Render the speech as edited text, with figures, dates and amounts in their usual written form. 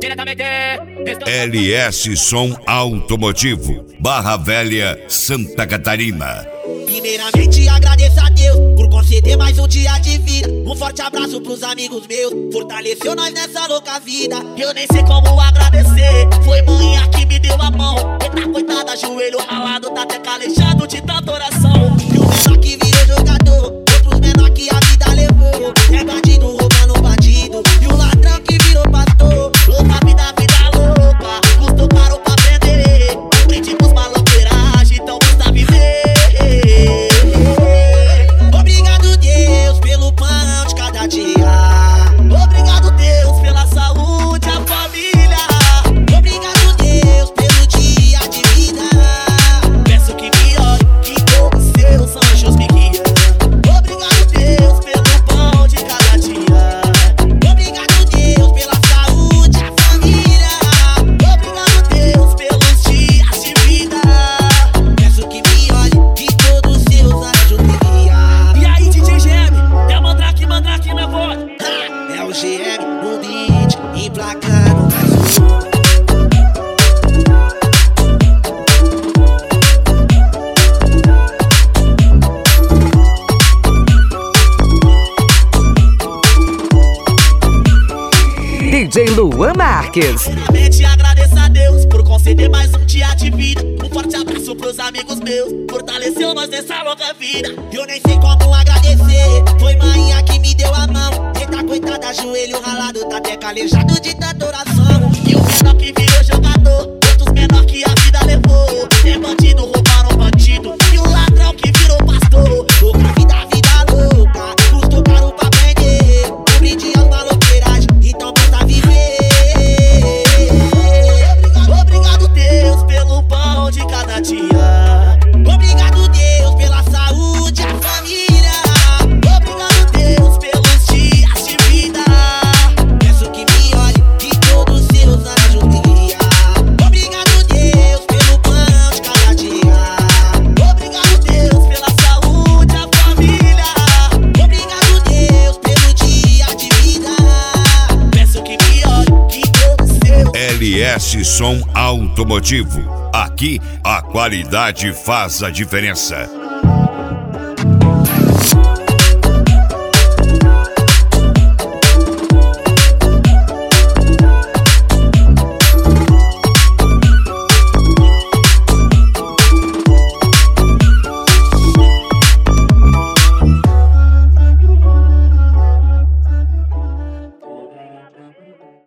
diretamente. LS Som Automotivo, Barra Velha, Santa Catarina. Primeiramente agradeço a Deus por conceder mais um dia de vida. Um forte abraço pros amigos meus, fortaleceu nós nessa louca vida. Eu nem sei como agradecer, foi manhã que me deu a mão. Eita coitada, joelho ralado, tá até calejado de tanta oração. E o menor que virou jogador, outros menor que a vida levou. É bandido roubando bandido, e o ladrão que virou pastor. Louca vida, vida louca, custou caro pra aprender. Aprendi com os maloqueiragem, então custa viver. Obrigado Deus pelo pão de cada dia. Obrigado Deus pela saúde, a família. Obrigado Deus pelo dia de vida. Peço que me olhe, que todos seus anjos me guiam. Obrigado Deus pelo pão de cada dia. Obrigado Deus pela saúde, a família. Obrigado Deus pelos dias de vida. Peço que me olhe, que todos seus anjos me guiam. E aí, DJ GM, é Mandrake na voz. É o GM no beat, emplacando mais um. DJ Luan Marques. Primeiramente agradeço a Deus por conceder mais um dia de vida. Um forte abraço pros amigos meus, fortaleceu nós nessa louca vida. Eu nem sei como agradecer, foi manhã que me deu a mão. Eita coitada, joelho ralado, tá até calejado de tanta oração. E o menor que virou jogador, outros menor que a vida levou. É bandido, roubaram bandido, e o ladrão que virou pastor. Louca vida, vida louca, custou caro pra aprender. Aprendi as maloqueiragens, então basta viver. Obrigado Deus pelo pão de cada dia. Obrigado Deus pela saúde, a família. Obrigado Deus pelos dias de vida. Peço que me olhe, que todos seus anjos me guiam. Obrigado Deus pelo pão de cada dia. Obrigado Deus pela saúde, a família. Obrigado Deus pelo dia de vida. Peço que me olhe, que todos seus LS Som Automotivo. Aqui a qualidade faz a diferença.